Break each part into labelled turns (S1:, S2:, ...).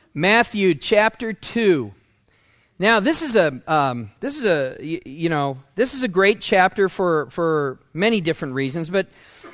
S1: Matthew chapter 2. Now, this is a great chapter for many different reasons. But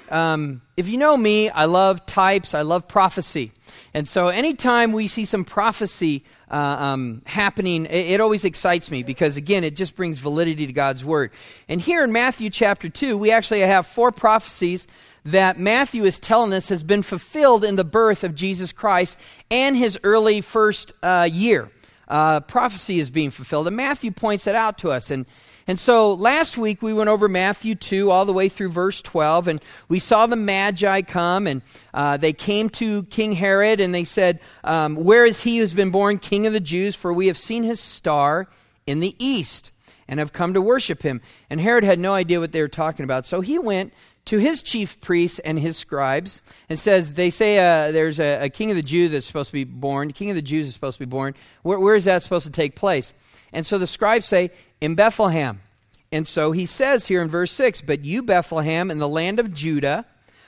S1: if you know me, I love types. I love prophecy, and so anytime we see some prophecy happening, it always excites me because again, it just brings validity to God's word. And here in Matthew chapter 2, we actually have 4 prophecies that Matthew is telling us has been fulfilled in the birth of Jesus Christ and his early first year. Prophecy is being fulfilled, and Matthew points that out to us. And so last week we went over Matthew 2 all the way through verse 12, and we saw the Magi come, and they came to King Herod, and they said, "Where is he who's been born King of the Jews? For we have seen his star in the east, and have come to worship him." And Herod had no idea what they were talking about, so he went to his chief priests and his scribes, and says, they say there's a king of the Jews that's supposed to be born. King of the Jews is supposed to be born. Where is that supposed to take place? And so the scribes say, in Bethlehem. And so he says here in verse 6, "But you, Bethlehem, in the land of Judah,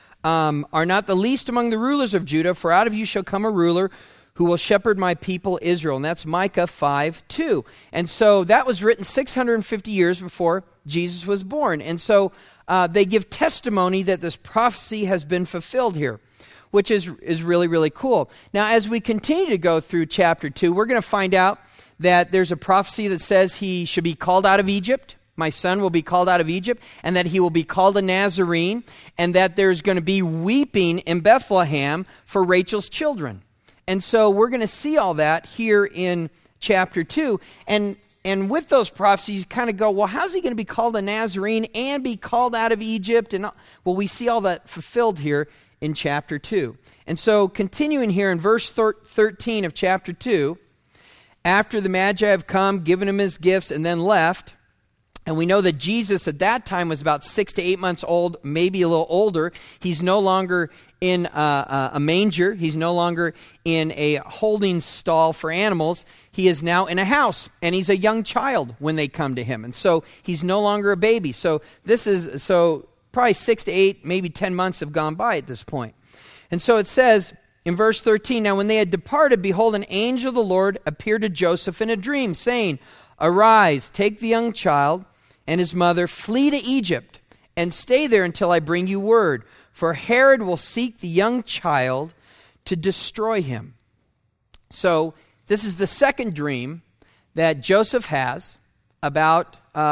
S1: are not the least among the rulers of Judah, for out of you shall come a ruler who will shepherd my people Israel." And that's Micah 5:2. And so that was written 650 years before Jesus was born. And so they give testimony that this prophecy has been fulfilled here, which is really, really cool. Now, as we continue to go through chapter 2, we're going to find out that there's a prophecy that says he should be called out of Egypt. My son will be called out of Egypt, and that he will be called a Nazarene, and that there's going to be weeping in Bethlehem for Rachel's children. And so we're going to see all that here in chapter 2. And with those prophecies, you kind of go, well, how's he going to be called a Nazarene and be called out of Egypt? And well, we see all that fulfilled here in chapter 2. And so continuing here in verse 13 of chapter 2, after the Magi have come, given him his gifts, and then left, and we know that Jesus at that time was about 6 to 8 months old, maybe a little older. He's no longer in a manger. He's no longer in a holding stall for animals. He is now in a house, and he's a young child when they come to him. And so he's no longer a baby. So probably 6 to 8, maybe 10 months have gone by at this point. And so it says in verse 13, "Now when they had departed, behold, an angel of the Lord appeared to Joseph in a dream, saying, 'Arise, take the young child and his mother, flee to Egypt, and stay there until I bring you word. For Herod will seek the young child to destroy him.'" So this is the second dream that Joseph has about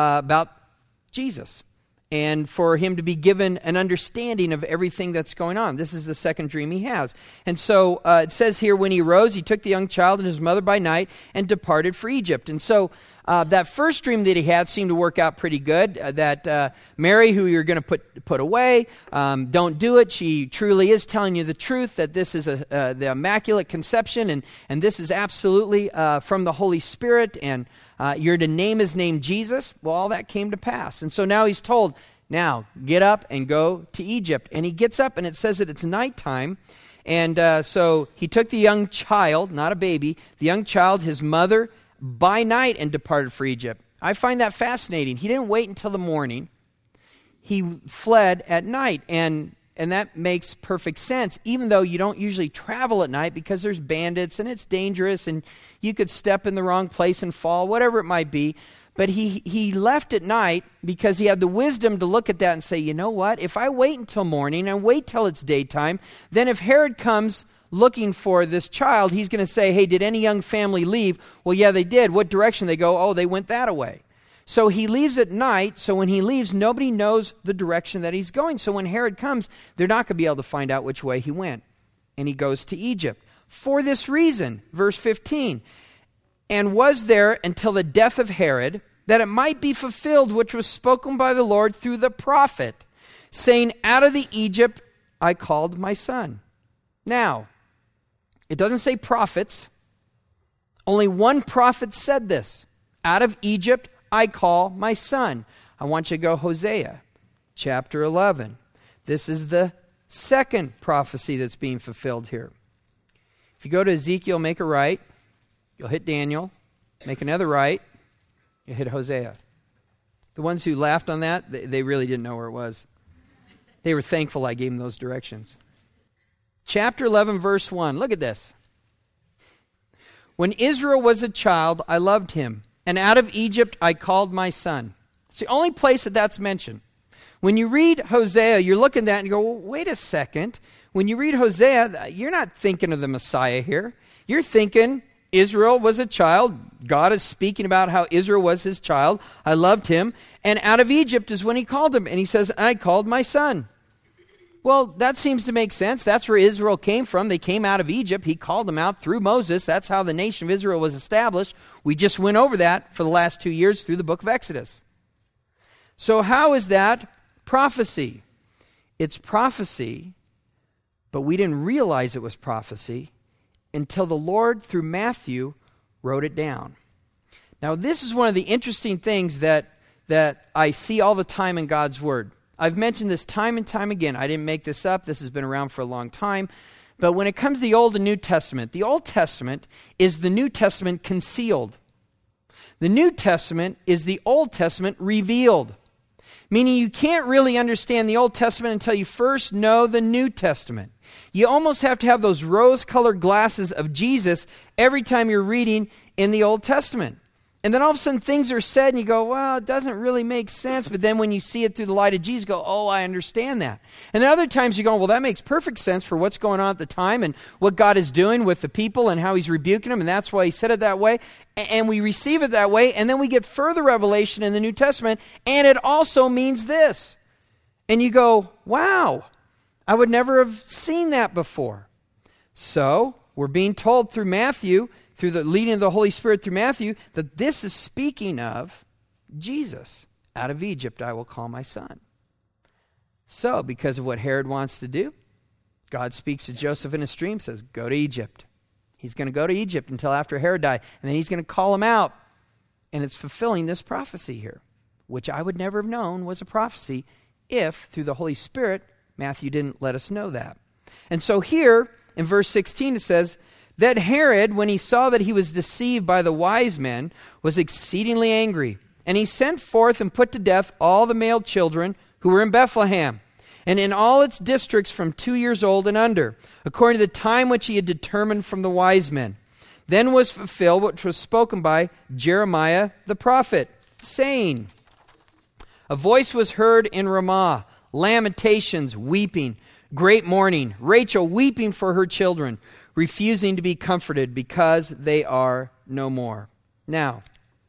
S1: Jesus, and for him to be given an understanding of everything that's going on. This is the second dream he has. And so it says here, "When he arose, he took the young child and his mother by night and departed for Egypt." And so that first dream that he had seemed to work out pretty good, that Mary, who you're going to put away, don't do it. She truly is telling you the truth, that this is the Immaculate Conception, and this is absolutely from the Holy Spirit, and you're to name his name Jesus. Well, all that came to pass. And so now he's told, now get up and go to Egypt. And he gets up, and it says that it's nighttime. And so he took the young child, not a baby, the young child, his mother, by night, and departed for Egypt. I find that fascinating. He didn't wait until the morning. He fled at night, and that makes perfect sense, even though you don't usually travel at night because there's bandits and it's dangerous and you could step in the wrong place and fall, whatever it might be. But he left at night because he had the wisdom to look at that and say, you know what, if I wait until morning and wait till it's daytime, then if Herod comes looking for this child, he's going to say, hey, did any young family leave? Well, yeah, they did. What direction they go? Oh, they went that way. So he leaves at night, so when he leaves, nobody knows the direction that he's going. So when Herod comes, they're not going to be able to find out which way he went. And he goes to Egypt. For this reason, verse 15, "And was there until the death of Herod, that it might be fulfilled which was spoken by the Lord through the prophet, saying, out of the Egypt I called my son." Now, it doesn't say prophets. Only one prophet said this. Out of Egypt I call my son. I want you to go Hosea chapter 11. This is the second prophecy that's being fulfilled here. If you go to Ezekiel, make a right. You'll hit Daniel. Make another right. You hit Hosea. The ones who laughed on that, they really didn't know where it was. They were thankful I gave them those directions. Chapter 11, verse 1. Look at this. When Israel was a child, I loved him, and out of Egypt I called my son. It's the only place that that's mentioned. When you read Hosea, you're looking at that and you go, well, wait a second. When you read Hosea, you're not thinking of the Messiah here. You're thinking Israel was a child. God is speaking about how Israel was his child. I loved him. And out of Egypt is when he called him. And he says, I called my son. Well, that seems to make sense. That's where Israel came from. They came out of Egypt. He called them out through Moses. That's how the nation of Israel was established. We just went over that for the last 2 years through the book of Exodus. So how is that prophecy? It's prophecy, but we didn't realize it was prophecy until the Lord, through Matthew, wrote it down. Now, this is one of the interesting things that I see all the time in God's Word. I've mentioned this time and time again. I didn't make this up. This has been around for a long time. But when it comes to the Old and New Testament, the Old Testament is the New Testament concealed. The New Testament is the Old Testament revealed. Meaning you can't really understand the Old Testament until you first know the New Testament. You almost have to have those rose-colored glasses of Jesus every time you're reading in the Old Testament. And then all of a sudden things are said and you go, well, it doesn't really make sense. But then when you see it through the light of Jesus, you go, oh, I understand that. And then other times you go, well, that makes perfect sense for what's going on at the time and what God is doing with the people and how he's rebuking them. And that's why he said it that way. And we receive it that way. And then we get further revelation in the New Testament. And it also means this. And you go, wow, I would never have seen that before. So we're being told through Matthew, through the leading of the Holy Spirit through Matthew, that this is speaking of Jesus. Out of Egypt I will call my son. So, because of what Herod wants to do, God speaks to Joseph in a dream, says, go to Egypt. He's going to go to Egypt until after Herod died, and then he's going to call him out. And it's fulfilling this prophecy here, which I would never have known was a prophecy if, through the Holy Spirit, Matthew didn't let us know that. And so here, in verse 16, it says, that Herod, when he saw that he was deceived by the wise men, was exceedingly angry. And he sent forth and put to death all the male children who were in Bethlehem, and in all its districts from 2 years old and under, according to the time which he had determined from the wise men. Then was fulfilled what was spoken by Jeremiah the prophet, saying, a voice was heard in Ramah, lamentations, weeping, great mourning, Rachel weeping for her children, refusing to be comforted because they are no more. Now,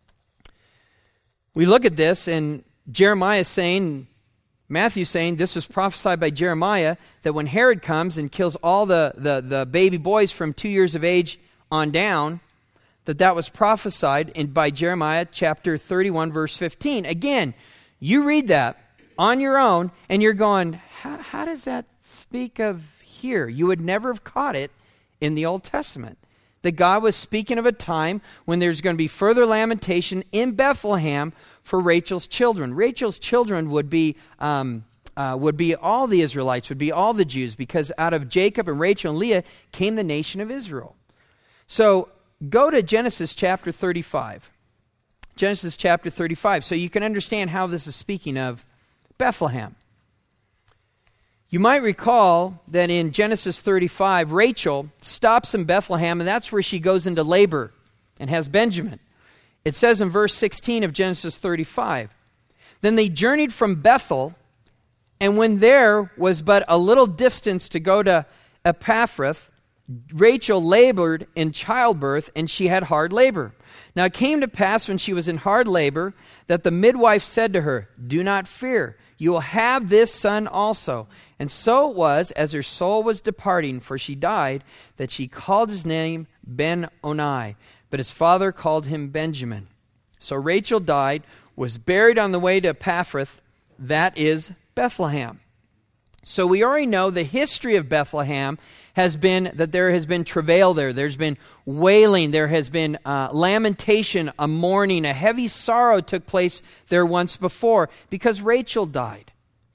S1: we look at this and Jeremiah saying, Matthew saying, this was prophesied by Jeremiah, that when Herod comes and kills all the baby boys from 2 years of age on down, that was prophesied by Jeremiah chapter 31, verse 15. Again, you read that on your own and you're going, how does that speak of here? You would never have caught it in the Old Testament. That God was speaking of a time when there's going to be further lamentation in Bethlehem for Rachel's children. Rachel's children would be all the Israelites, would be all the Jews, because out of Jacob and Rachel and Leah came the nation of Israel. So go to Genesis chapter 35. Genesis chapter 35, so you can understand how this is speaking of Bethlehem. You might recall that in Genesis 35, Rachel stops in Bethlehem, and that's where she goes into labor and has Benjamin. It says in verse 16 of Genesis 35, then they journeyed from Bethel, and when there was but a little distance to go to Ephrathah, Rachel labored in childbirth, and she had hard labor. Now it came to pass when she was in hard labor that the midwife said to her, do not fear, you will have this son also. And so it was, as her soul was departing, for she died, that she called his name Ben-Oni, but his father called him Benjamin. So Rachel died, was buried on the way to Ephrathah, that is Bethlehem. So we already know the history of Bethlehem has been that there has been travail there. There's been wailing. There has been lamentation, a mourning, a heavy sorrow took place there once before because Rachel died.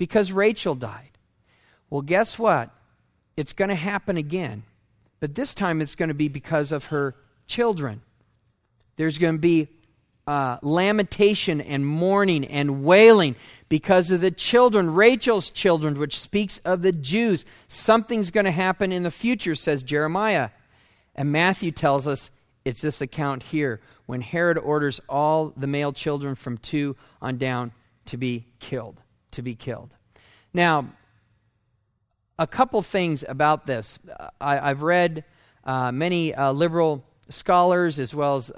S1: Well, guess what? It's going to happen again. But this time it's going to be because of her children. There's going to be lamentation and mourning and wailing because of the children, Rachel's children, which speaks of the Jews. Something's going to happen in the future, says Jeremiah. And Matthew tells us It's this account here when Herod orders all the male children from 2 on down to be killed. Now, a couple things about this. I've read many liberal scholars as well as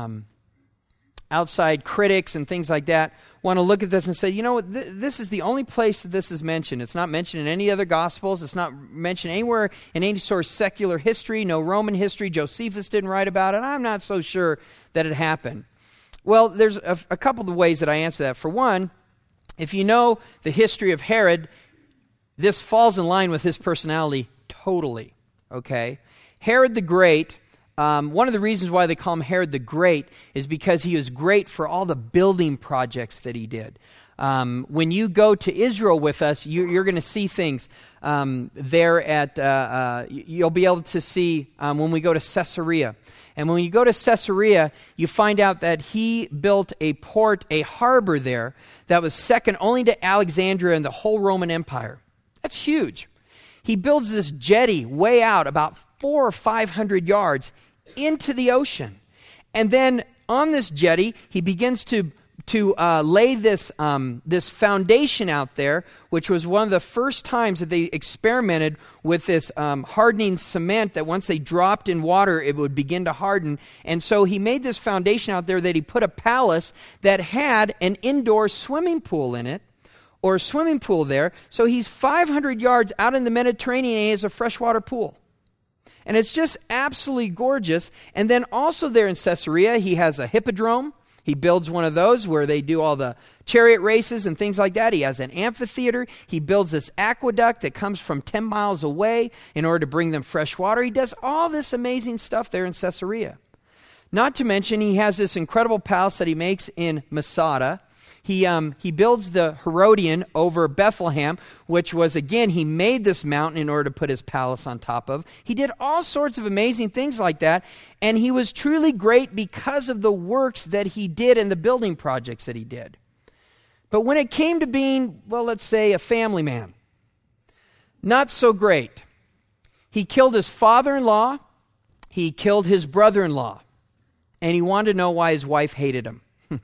S1: outside critics and things like that want to look at this and say, you know what, this is the only place that this is mentioned. It's not mentioned in any other Gospels. It's not mentioned anywhere in any sort of secular history, no Roman history. Josephus didn't write about it. I'm not so sure that it happened. Well, there's a couple of ways that I answer that. For one, if you know the history of Herod, this falls in line with his personality totally, okay? Herod the Great, one of the reasons why they call him Herod the Great is because he was great for all the building projects that he did. When you go to Israel with us, you're going to see things there at, you'll be able to see when we go to Caesarea. And when you go to Caesarea, you find out that he built a port, a harbor there that was second only to Alexandria in the whole Roman Empire. That's huge. He builds this jetty way out about 400 or 500 yards into the ocean. And then on this jetty, he begins to lay this foundation out there, which was one of the first times that they experimented with this hardening cement that once they dropped in water, it would begin to harden. And so he made this foundation out there that he put a palace that had an indoor swimming pool in it, or a swimming pool there. So he's 500 yards out in the Mediterranean and he has a freshwater pool. And it's just absolutely gorgeous. And then also there in Caesarea, he has a hippodrome. He builds one of those where they do all the chariot races and things like that. He has an amphitheater. He builds this aqueduct that comes from 10 miles away in order to bring them fresh water. He does all this amazing stuff there in Caesarea. Not to mention, he has this incredible palace that he makes in Masada. He builds the Herodian over Bethlehem, which was, again, he made this mountain in order to put his palace on top of. He did all sorts of amazing things like that, and he was truly great because of the works that he did and the building projects that he did. But when it came to being, well, let's say, a family man, not so great. He killed his father-in-law, he killed his brother-in-law, and he wanted to know why his wife hated him.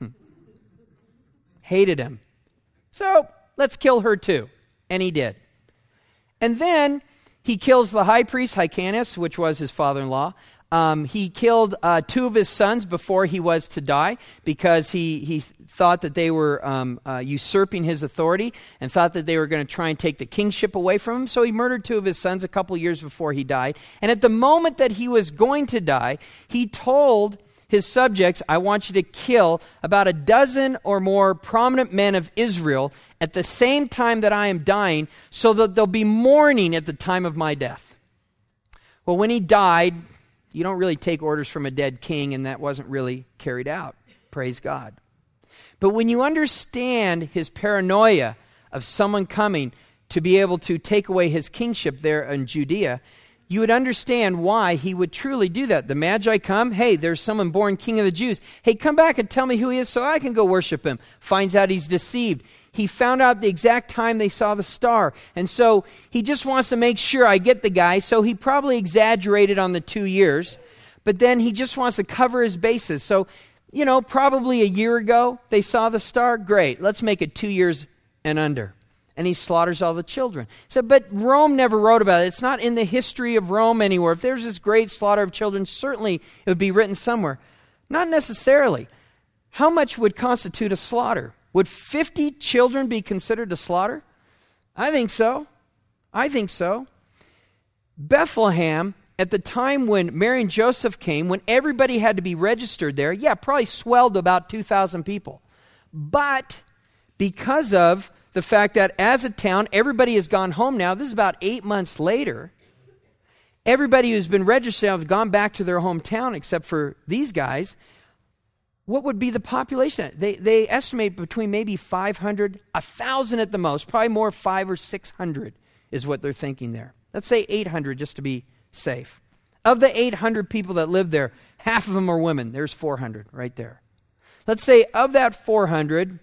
S1: Hated him. So let's kill her too. And he did. And then he kills the high priest, Hyrcanus, which was his father-in-law. He killed 2 of his sons before he was to die because he thought that they were usurping his authority and thought that they were going to try and take the kingship away from him. So he murdered 2 of his sons a couple years before he died. And at the moment that he was going to die, he told his subjects, I want you to kill about 12 or more prominent men of Israel at the same time that I am dying so that they'll be mourning at the time of my death. Well, when he died, you don't really take orders from a dead king, and that wasn't really carried out. Praise God. But when you understand his paranoia of someone coming to be able to take away his kingship there in Judea, you would understand why he would truly do that. The Magi come, hey, there's someone born king of the Jews. Hey, come back and tell me who he is so I can go worship him. Finds out he's deceived. He found out the exact time they saw the star. And so he just wants to make sure I get the guy. So he probably exaggerated on the 2 years. But then he just wants to cover his bases. So, probably a year ago they saw the star. Great. Let's make it 2 years and under. And he slaughters all the children. So, but Rome never wrote about it. It's not in the history of Rome anywhere. If there's this great slaughter of children, certainly it would be written somewhere. Not necessarily. How much would constitute a slaughter? Would 50 children be considered a slaughter? I think so. Bethlehem, at the time when Mary and Joseph came, when everybody had to be registered there, probably swelled to about 2,000 people. But because of the fact that as a town, everybody has gone home now. This is about 8 months later. Everybody who's been registered has gone back to their hometown except for these guys. What would be the population? They estimate between maybe 500, 1,000 at the most, probably more 500 or 600 is what they're thinking there. Let's say 800 just to be safe. Of the 800 people that live there, half of them are women. There's 400 right there. Let's say of that 400,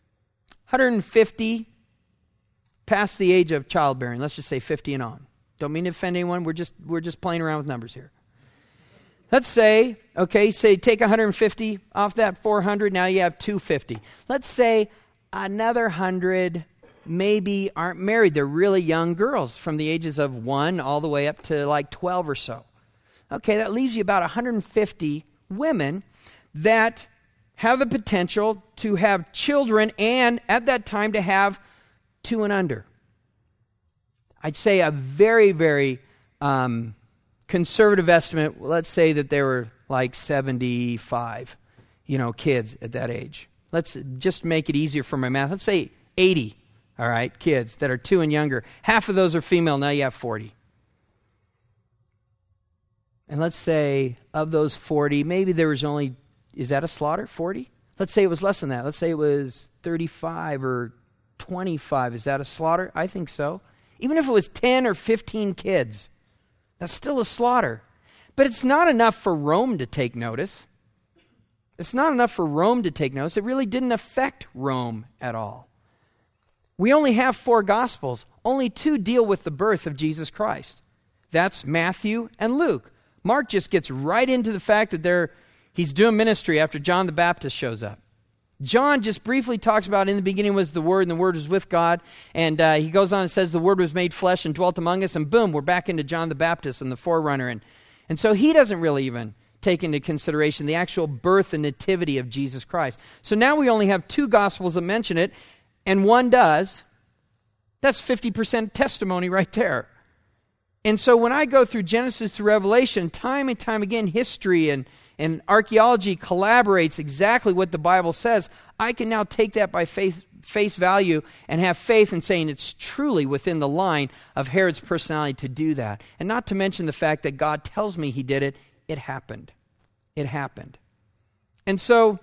S1: 150 past the age of childbearing. Let's just say 50 and on. Don't mean to offend anyone. We're just playing around with numbers here. Let's say Okay, say take 150 off that 400, now you have 250. Let's say another 100 maybe aren't married. They're really young girls from the ages of 1 all the way up to like 12 or so. Okay, that leaves you about 150 women that have the potential to have children and at that time to have 2 and under. I'd say a very, very conservative estimate, let's say that there were like 75, kids at that age. Let's just make it easier for my math. Let's say 80, all right, kids that are 2 and younger. Half of those are female, now you have 40. And let's say of those 40, maybe there was only, is that a slaughter, 40? Let's say it was less than that. Let's say it was 35 or 25. Is that a slaughter? I think so. Even if it was 10 or 15 kids, that's still a slaughter. But it's not enough for Rome to take notice. It's not enough for Rome to take notice. It really didn't affect Rome at all. We only have 4 Gospels. Only 2 deal with the birth of Jesus Christ. That's Matthew and Luke. Mark just gets right into the fact that he's doing ministry after John the Baptist shows up. John just briefly talks about in the beginning was the Word, and the Word was with God. And he goes on and says the Word was made flesh and dwelt among us. And boom, we're back into John the Baptist and the forerunner. And so he doesn't really even take into consideration the actual birth and nativity of Jesus Christ. So now we only have 2 Gospels that mention it, and 1 does. That's 50% testimony right there. And so when I go through Genesis to Revelation, time and time again, history and archaeology collaborates exactly what the Bible says. I can now take that by face value and have faith in saying it's truly within the line of Herod's personality to do that. And not to mention the fact that God tells me he did it. It happened. It happened. And so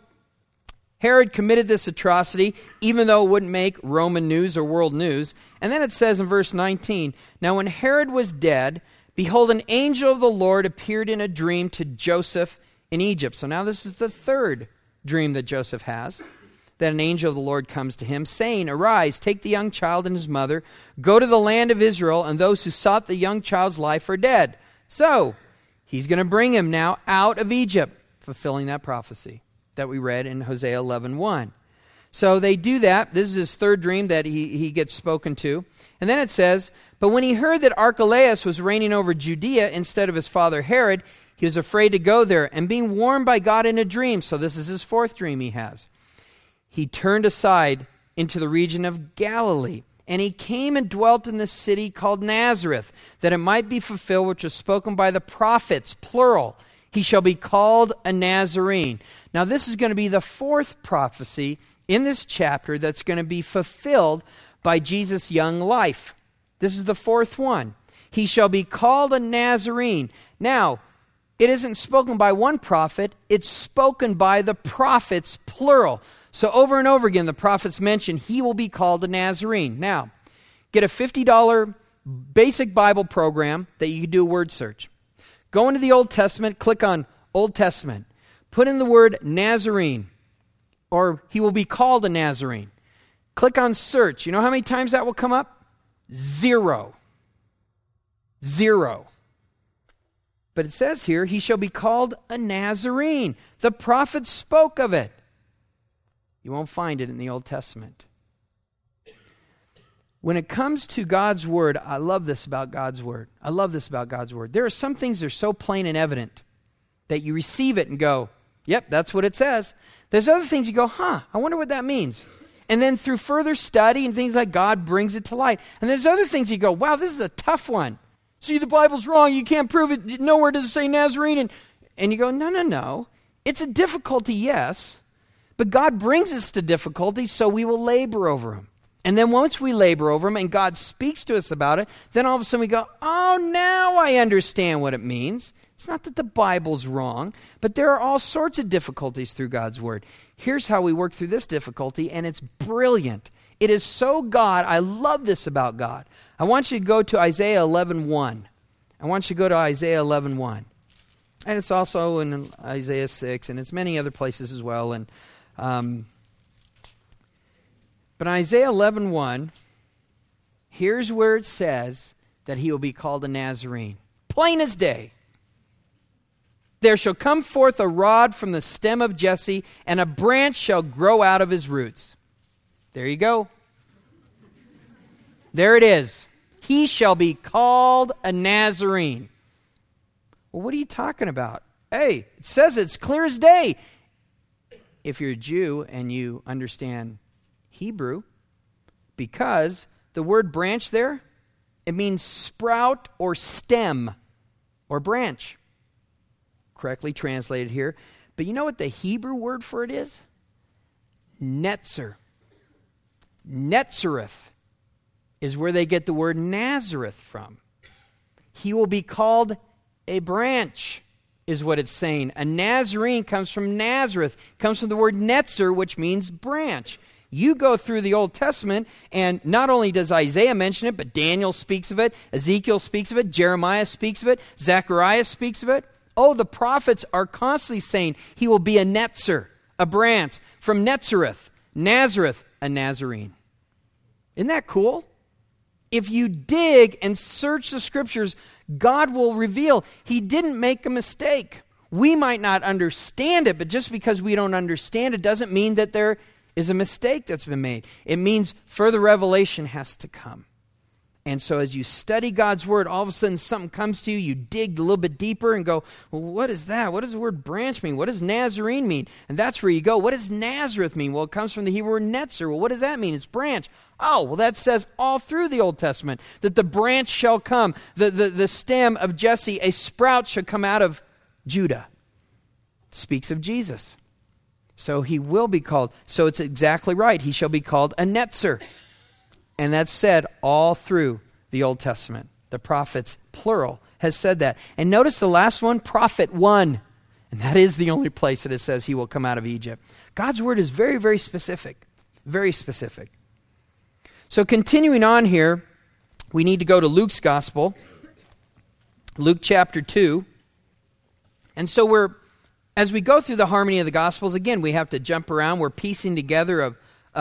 S1: Herod committed this atrocity, even though it wouldn't make Roman news or world news. And then it says in verse 19, "Now when Herod was dead, behold, an angel of the Lord appeared in a dream to Joseph in Egypt." So now this is the 3rd dream that Joseph has, that an angel of the Lord comes to him, saying, "Arise, take the young child and his mother, go to the land of Israel, and those who sought the young child's life are dead." So he's going to bring him now out of Egypt, fulfilling that prophecy that we read in Hosea 11:1. So they do that. This is his 3rd dream that he gets spoken to. And then it says, "But when he heard that Archelaus was reigning over Judea instead of his father Herod, he was afraid to go there, and being warned by God in a dream," so this is his 4th dream he has, "he turned aside into the region of Galilee. And he came and dwelt in the city called Nazareth, that it might be fulfilled which was spoken by the prophets," plural, "he shall be called a Nazarene." Now this is going to be the 4th prophecy in this chapter that's going to be fulfilled by Jesus' young life. This is the 4th one. He shall be called a Nazarene. Now, it isn't spoken by one prophet, it's spoken by the prophets, plural. So over and over again, the prophets mention he will be called a Nazarene. Now, get a $50 basic Bible program that you can do a word search. Go into the Old Testament, click on Old Testament. Put in the word Nazarene, or he will be called a Nazarene. Click on search. You know how many times that will come up? 0. 0. But it says here, he shall be called a Nazarene. The prophets spoke of it. You won't find it in the Old Testament. When it comes to God's Word, I love this about God's Word. I love this about God's Word. There are some things that are so plain and evident that you receive it and go, yep, that's what it says. There's other things you go, I wonder what that means. And then through further study and things like God brings it to light. And there's other things you go, wow, this is a tough one. See, the Bible's wrong. You can't prove it. Nowhere does it say Nazarene. And you go, no. It's a difficulty, yes. But God brings us to difficulties, so we will labor over them. And then once we labor over them and God speaks to us about it, then all of a sudden we go, oh, now I understand what it means. It's not that the Bible's wrong, but there are all sorts of difficulties through God's Word. Here's how we work through this difficulty, and it's brilliant. It is so God. I love this about God. I want you to go to Isaiah 11:1. I want you to go to Isaiah 11:1. And it's also in Isaiah 6, and it's many other places as well. And but Isaiah 11:1, here's where it says that he will be called a Nazarene. Plain as day. There shall come forth a rod from the stem of Jesse, and a branch shall grow out of his roots. There you go. There it is. He shall be called a Nazarene. Well, what are you talking about? Hey, it says it's clear as day. If you're a Jew and you understand Hebrew, because the word branch there, it means sprout or stem or branch. Correctly translated here. But you know what the Hebrew word for it is? Netzer. Netzereth is where they get the word Nazareth from. He will be called a branch, is what it's saying. A Nazarene comes from Nazareth. It comes from the word netzer, which means branch. You go through the Old Testament, and not only does Isaiah mention it, but Daniel speaks of it, Ezekiel speaks of it, Jeremiah speaks of it, Zechariah speaks of it. Oh, the prophets are constantly saying he will be a netzer, a branch. From Netzereth, Nazareth, a Nazarene. Isn't that cool? If you dig and search the scriptures, God will reveal he didn't make a mistake. We might not understand it, but just because we don't understand it doesn't mean that there is a mistake that's been made. It means further revelation has to come. And so as you study God's word, all of a sudden something comes to you, you dig a little bit deeper and go, well, what is that? What does the word branch mean? What does Nazarene mean? And that's where you go. What does Nazareth mean? Well, it comes from the Hebrew word netzer. Well, what does that mean? It's branch. Oh, well, that says all through the Old Testament that the branch shall come, the stem of Jesse, a sprout shall come out of Judah. It speaks of Jesus. So he will be called. So it's exactly right. He shall be called a netzer. And that's said all through the Old Testament. The prophets, plural, has said that. And notice the last one, prophet one. And that is the only place that it says he will come out of Egypt. God's word is very, very specific. Very specific. So continuing on here, we need to go to Luke's gospel. Luke chapter 2. And so as we go through the harmony of the gospels, again, we have to jump around. We're piecing together of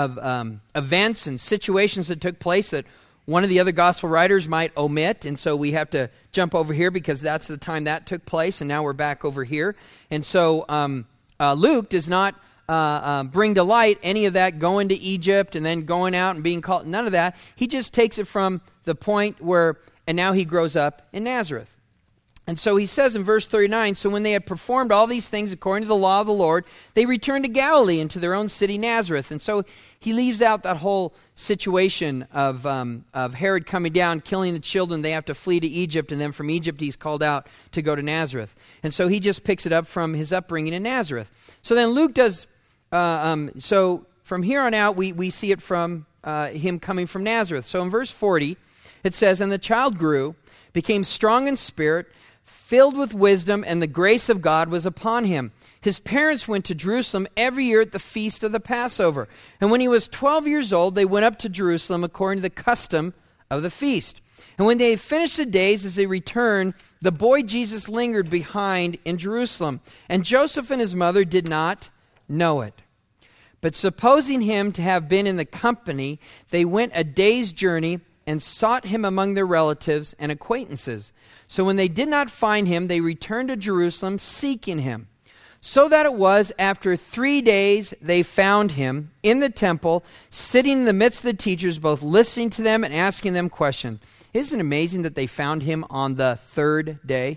S1: events and situations that took place that one of the other gospel writers might omit, and so we have to jump over here because that's the time that took place, and now we're back over here. And so Luke does not bring to light any of that going to Egypt and then going out and being called, none of that. He just takes it from the point where, and now he grows up in Nazareth. And so he says in verse 39, so when they had performed all these things according to the law of the Lord, they returned to Galilee and to their own city Nazareth. And so he leaves out that whole situation of Herod coming down, killing the children. They have to flee to Egypt, and then from Egypt he's called out to go to Nazareth. And so he just picks it up from his upbringing in Nazareth. So then Luke does, so from here on out we see it from him coming from Nazareth. So in verse 40 it says, and the child grew, became strong in spirit, filled with wisdom, and the grace of God was upon him. His parents went to Jerusalem every year at the feast of the Passover. And when he was 12 years old, they went up to Jerusalem according to the custom of the feast. And when they had finished the days, as they returned, the boy Jesus lingered behind in Jerusalem. And Joseph and his mother did not know it. But supposing him to have been in the company, they went a day's journey and sought him among their relatives and acquaintances. So when they did not find him, they returned to Jerusalem seeking him. So that it was after 3 days they found him in the temple, sitting in the midst of the teachers, both listening to them and asking them questions. Isn't it amazing that they found him on the third day?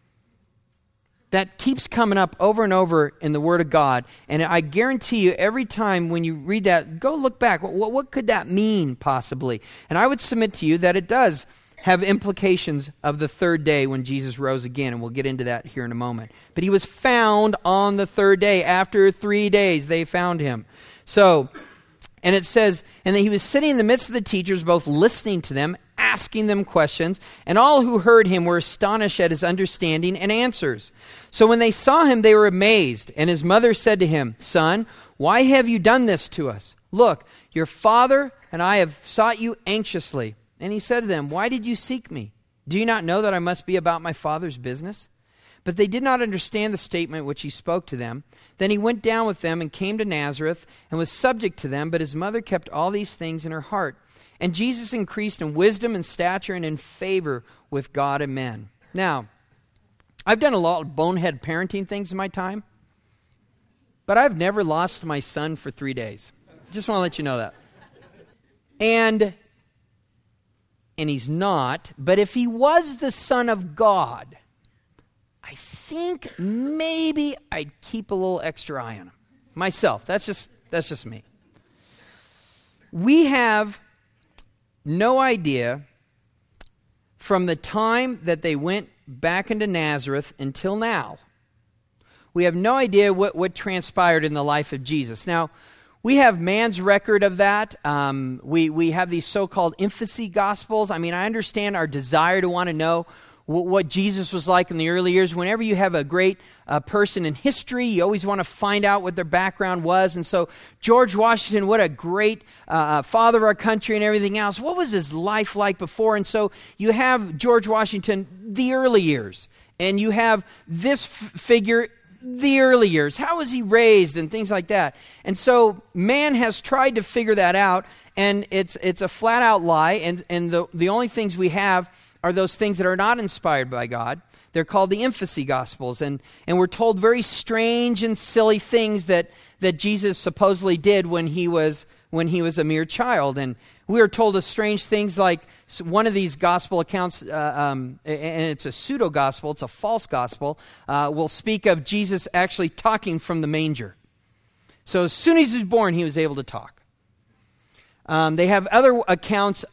S1: That keeps coming up over and over in the Word of God. And I guarantee you, every time when you read that, go look back. What could that mean, possibly? And I would submit to you that it does have implications of the third day when Jesus rose again. And we'll get into that here in a moment. But he was found on the third day. After 3 days, they found him. So, and it says, and then he was sitting in the midst of the teachers, both listening to them, asking them questions, and all who heard him were astonished at his understanding and answers. So when they saw him, they were amazed. And his mother said to him, Son, why have you done this to us? Look, your father and I have sought you anxiously. And he said to them, Why did you seek me? Do you not know that I must be about my father's business? But they did not understand the statement which he spoke to them. Then he went down with them and came to Nazareth and was subject to them, but his mother kept all these things in her heart. And Jesus increased in wisdom and stature and in favor with God and men. Now, I've done a lot of bonehead parenting things in my time, but I've never lost my son for 3 days. Just want to let you know that. And he's not, but if he was the Son of God, I think maybe I'd keep a little extra eye on him. Myself. That's just me. We have no idea from the time that they went back into Nazareth until now. We have no idea what transpired in the life of Jesus. Now, we have man's record of that. We have these so-called infancy gospels. I mean, I understand our desire to want to know what Jesus was like in the early years. Whenever you have a great person in history, you always want to find out what their background was. And so George Washington, what a great father of our country and everything else. What was his life like before? And so you have George Washington, the early years. And you have this figure, the early years. How was he raised and things like that? And so man has tried to figure that out, and it's a flat-out lie. And the only things we have are those things that are not inspired by God. They're called the infancy gospels, and we're told very strange and silly things that Jesus supposedly did when he was a mere child. And we are told of strange things like one of these gospel accounts, and it's a pseudo-gospel, it's a false gospel, will speak of Jesus actually talking from the manger. So as soon as he was born, he was able to talk. They have other accounts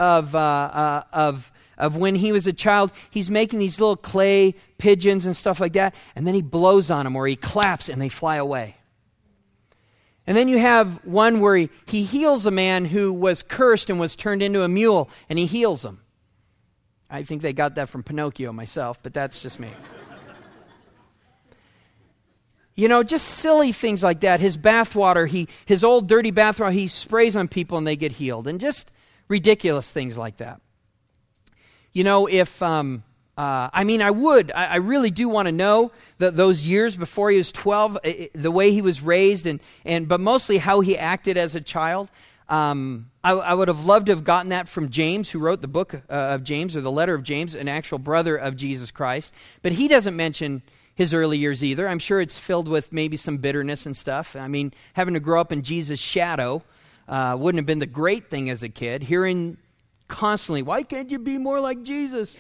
S1: of when he was a child. He's making these little clay pigeons and stuff like that, and then he blows on them or he claps and they fly away. And then you have one where he heals a man who was cursed and was turned into a mule, and he heals him. I think they got that from Pinocchio myself, but that's just me. Just silly things like that. His bathwater, his old dirty bathwater, he sprays on people and they get healed. And just ridiculous things like that. I really do want to know those years before he was 12, the way he was raised, but mostly how he acted as a child. I would have loved to have gotten that from James, who wrote the book of James, or the letter of James, an actual brother of Jesus Christ. But he doesn't mention his early years either. I'm sure it's filled with maybe some bitterness and stuff. I mean, having to grow up in Jesus' shadow wouldn't have been the great thing as a kid. Hearing constantly, why can't you be more like Jesus?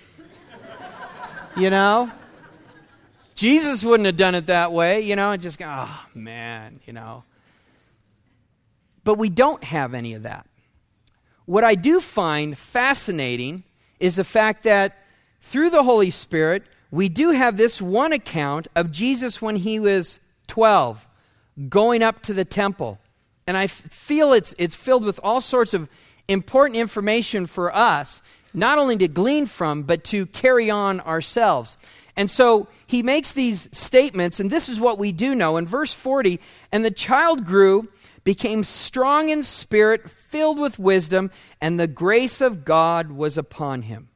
S1: Jesus wouldn't have done it that way, and just go, oh man, But we don't have any of that. What I do find fascinating is the fact that through the Holy Spirit, we do have this one account of Jesus when he was 12, going up to the temple. And I feel it's filled with all sorts of important information for us, not only to glean from, but to carry on ourselves. And so he makes these statements, and this is what we do know. In verse 40, and the child grew, became strong in spirit, filled with wisdom, and the grace of God was upon him.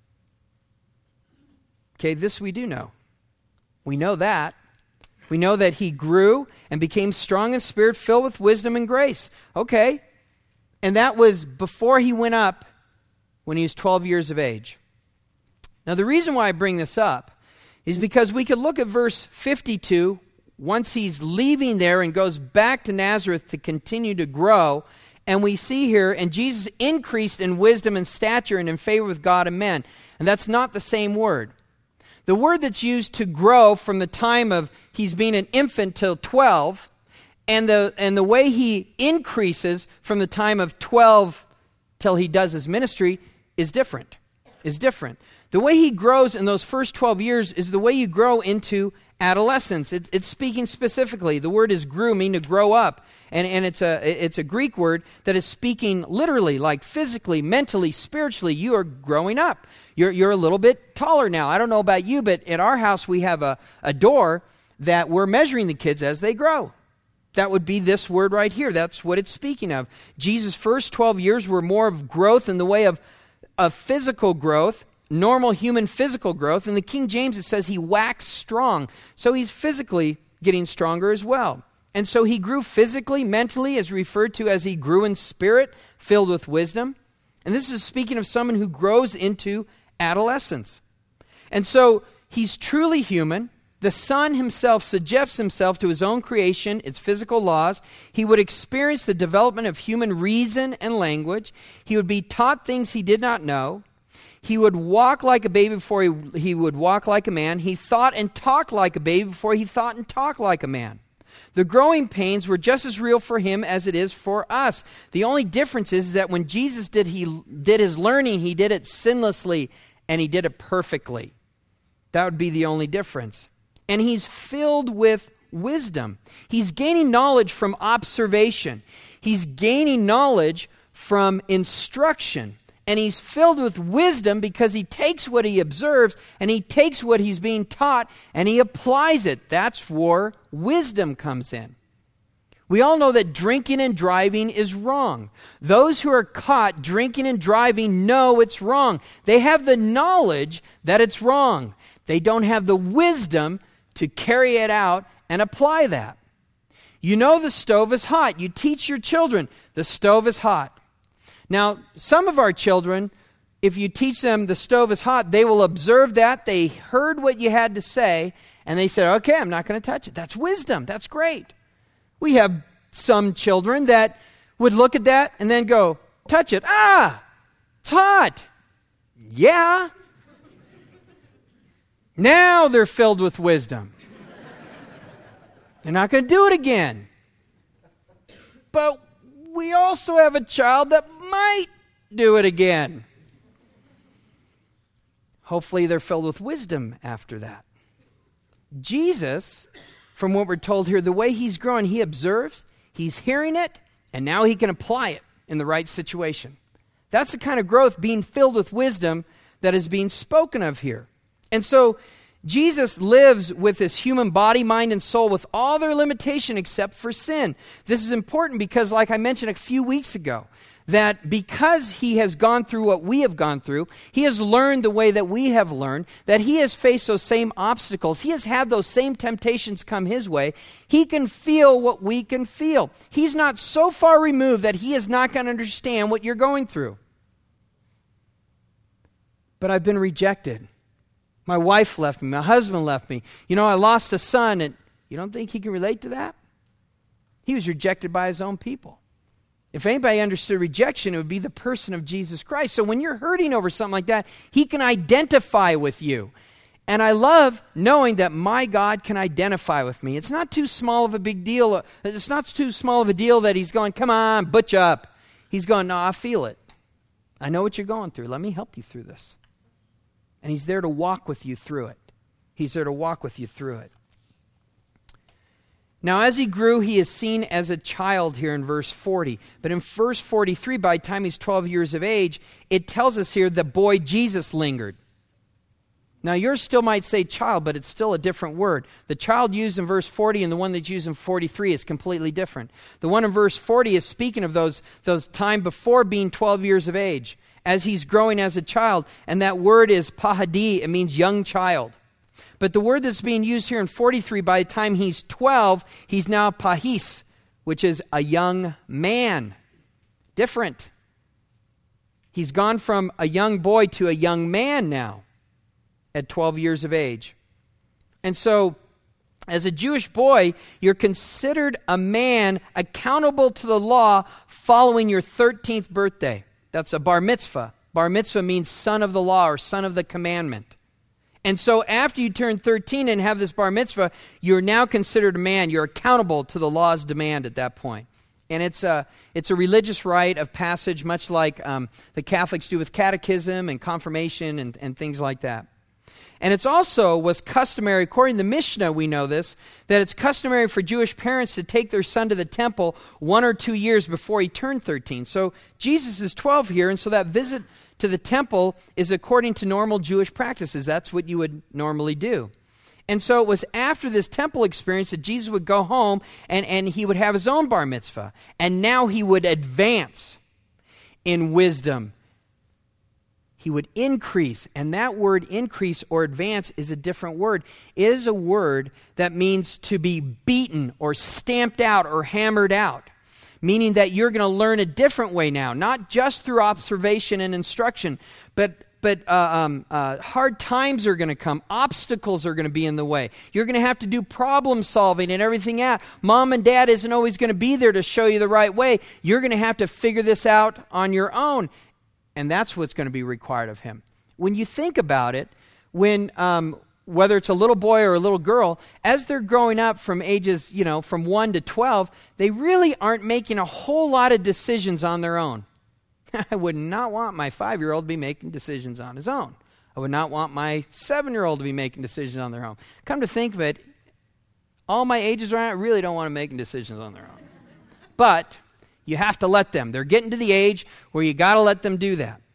S1: Okay, this we do know. We know that. We know that he grew and became strong in spirit, filled with wisdom and grace. Okay, and that was before he went up when he was 12 years of age. Now, the reason why I bring this up is because we could look at verse 52, once he's leaving there and goes back to Nazareth to continue to grow, and we see here, and Jesus increased in wisdom and stature and in favor with God and men. And that's not the same word. The word that's used to grow from the time of he's being an infant till 12, and the way he increases from the time of 12 till he does his ministry is different. The way he grows in those first 12 years is the way you grow into adolescence. It's speaking specifically. The word is grew, meaning to grow up. And it's a Greek word that is speaking literally, like physically, mentally, spiritually. You are growing up. You're a little bit taller now. I don't know about you, but at our house we have a door that we're measuring the kids as they grow. That would be this word right here. That's what it's speaking of. Jesus' first 12 years were more of growth in the way of physical growth, normal human physical growth. In the King James, it says he waxed strong. So he's physically getting stronger as well. And so he grew physically, mentally, as referred to as he grew in spirit, filled with wisdom. And this is speaking of someone who grows into adolescence. And so he's truly human. The Son himself subjects himself to his own creation, its physical laws. He would experience the development of human reason and language. He would be taught things he did not know. He would walk like a baby before he would walk like a man. He thought and talked like a baby before he thought and talked like a man. The growing pains were just as real for him as it is for us. The only difference is that when Jesus did his learning, he did it sinlessly and he did it perfectly. That would be the only difference. And he's filled with wisdom. He's gaining knowledge from observation. He's gaining knowledge from instruction. And he's filled with wisdom because he takes what he observes and he takes what he's being taught and he applies it. That's where wisdom comes in. We all know that drinking and driving is wrong. Those who are caught drinking and driving know it's wrong. They have the knowledge that it's wrong. They don't have the wisdom to carry it out and apply that. You know the stove is hot. You teach your children the stove is hot. Now, some of our children, if you teach them the stove is hot, they will observe that. They heard what you had to say, and they said, okay, I'm not going to touch it. That's wisdom. That's great. We have some children that would look at that and then go, touch it. It's hot. Yeah. Now they're filled with wisdom. They're not going to do it again. But we also have a child that might do it again. Hopefully they're filled with wisdom after that. Jesus, from what we're told here, the way he's growing, he observes, he's hearing it, and now he can apply it in the right situation. That's the kind of growth, being filled with wisdom, that is being spoken of here. And so Jesus lives with his human body, mind, and soul with all their limitation except for sin. This is important because, like I mentioned a few weeks ago, that because he has gone through what we have gone through, he has learned the way that we have learned, that he has faced those same obstacles, he has had those same temptations come his way, he can feel what we can feel. He's not so far removed that he is not going to understand what you're going through. But I've been rejected. My wife left me. My husband left me. I lost a son, and you don't think he can relate to that? He was rejected by his own people. If anybody understood rejection, it would be the person of Jesus Christ. So when you're hurting over something like that, he can identify with you. And I love knowing that my God can identify with me. It's not too small of a big deal. It's not too small of a deal that he's going, come on, butch up. He's going, no, I feel it. I know what you're going through. Let me help you through this. And he's there to walk with you through it. He's there to walk with you through it. Now, as he grew, he is seen as a child here in verse 40. But in verse 43, by the time he's 12 years of age, it tells us here the boy Jesus lingered. Now, yours still might say child, but it's still a different word. The child used in verse 40 and the one that's used in 43 is completely different. The one in verse 40 is speaking of those time before being 12 years of age, as he's growing as a child. And that word is pahadi. It means young child. But the word that's being used here in 43, by the time he's 12, he's now pahis, which is a young man. Different. He's gone from a young boy to a young man now at 12 years of age. And so, as a Jewish boy, you're considered a man accountable to the law following your 13th birthday. That's a bar mitzvah. Bar mitzvah means son of the law or son of the commandment. And so after you turn 13 and have this bar mitzvah, you're now considered a man. You're accountable to the law's demand at that point. And it's a religious rite of passage, much like the Catholics do with catechism and confirmation and things like that. And it's also was customary, according to the Mishnah, we know this, that it's customary for Jewish parents to take their son to the temple 1 or 2 years before he turned 13. So Jesus is 12 here, and so that visit to the temple is according to normal Jewish practices. That's what you would normally do. And so it was after this temple experience that Jesus would go home and he would have his own bar mitzvah. And now he would advance in wisdom. He would increase. And that word increase or advance is a different word. It is a word that means to be beaten or stamped out or hammered out. Meaning that you're going to learn a different way now, not just through observation and instruction, but hard times are going to come. Obstacles are going to be in the way. You're going to have to do problem solving and everything out. Mom and dad isn't always going to be there to show you the right way. You're going to have to figure this out on your own. And that's what's going to be required of him. When you think about it, whether it's a little boy or a little girl, as they're growing up from ages, from 1 to 12, they really aren't making a whole lot of decisions on their own. I would not want my 5-year-old to be making decisions on his own. I would not want my 7-year-old to be making decisions on their own. Come to think of it, all my ages right now, I really don't want them making decisions on their own. But you have to let them. They're getting to the age where you got to let them do that.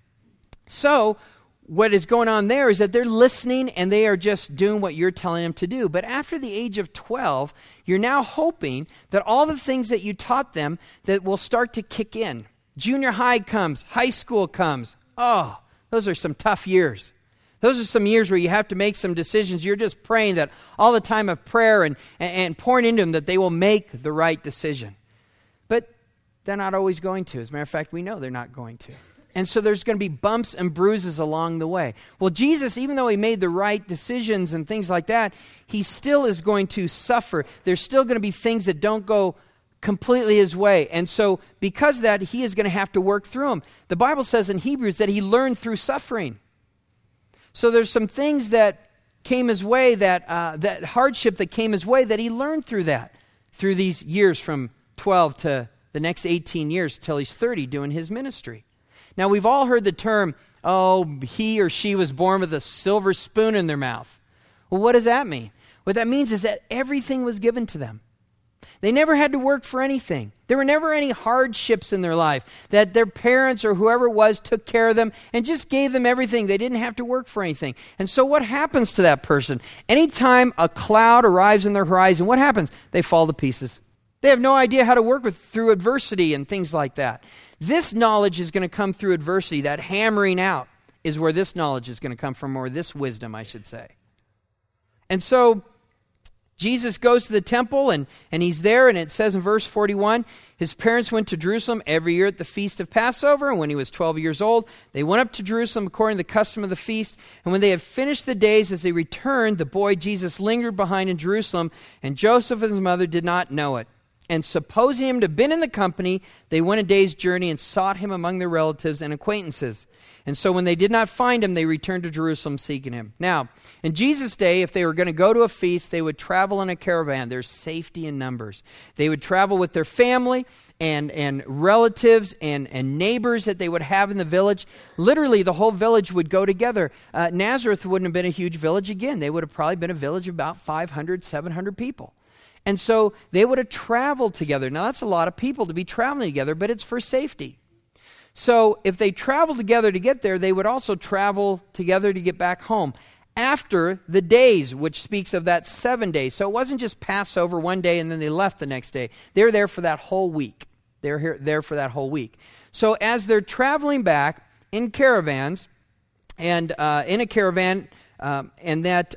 S1: So what is going on there is that they're listening and they are just doing what you're telling them to do. But after the age of 12, you're now hoping that all the things that you taught them that will start to kick in. Junior high comes, high school comes. Oh, those are some tough years. Those are some years where you have to make some decisions. You're just praying that all the time of prayer and pouring into them that they will make the right decision. But they're not always going to. As a matter of fact, we know they're not going to. And so there's going to be bumps and bruises along the way. Well, Jesus, even though he made the right decisions and things like that, he still is going to suffer. There's still going to be things that don't go completely his way. And so because of that, he is going to have to work through them. The Bible says in Hebrews that he learned through suffering. So there's some things that came his way, that hardship that came his way, that he learned through these years from 12 to the next 18 years till he's 30 doing his ministry. Now, we've all heard the term, he or she was born with a silver spoon in their mouth. Well, what does that mean? What that means is that everything was given to them. They never had to work for anything. There were never any hardships in their life, that their parents or whoever it was took care of them and just gave them everything. They didn't have to work for anything. And so what happens to that person? Anytime a cloud arrives in their horizon, what happens? They fall to pieces. They have no idea how to work through adversity and things like that. This knowledge is going to come through adversity. That hammering out is where this knowledge is going to come from, or this wisdom, I should say. And so Jesus goes to the temple, and he's there, and it says in verse 41, his parents went to Jerusalem every year at the feast of Passover, and when he was 12 years old, they went up to Jerusalem according to the custom of the feast, and when they had finished the days as they returned, the boy Jesus lingered behind in Jerusalem, and Joseph and his mother did not know it. And supposing him to have been in the company, they went a day's journey and sought him among their relatives and acquaintances. And so when they did not find him, they returned to Jerusalem seeking him. Now, in Jesus' day, if they were going to go to a feast, they would travel in a caravan. There's safety in numbers. They would travel with their family and relatives and neighbors that they would have in the village. Literally, the whole village would go together. Nazareth wouldn't have been a huge village again. They would have probably been a village of about 500, 700 people. And so they would have traveled together. Now, that's a lot of people to be traveling together, but it's for safety. So if they traveled together to get there, they would also travel together to get back home after the days, which speaks of that 7 days. So it wasn't just Passover one day and then they left the next day. They were there for that whole week. There for that whole week. So as they're traveling back in caravans, and in a caravan, and that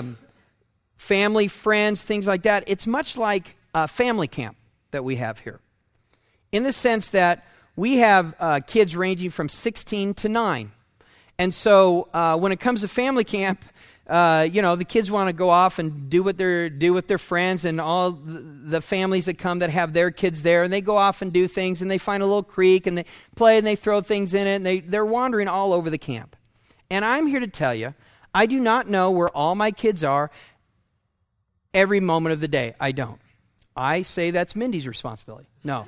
S1: family, friends, things like that, it's much like a family camp that we have here. In the sense that we have kids ranging from 16 to 9. And so when it comes to family camp, the kids want to go off and do what they do with their friends and all the families that come that have their kids there. And they go off and do things, and they find a little creek, and they play, and they throw things in it, and they're wandering all over the camp. And I'm here to tell you, I do not know where all my kids are every moment of the day. I don't. I say that's Mindy's responsibility. No.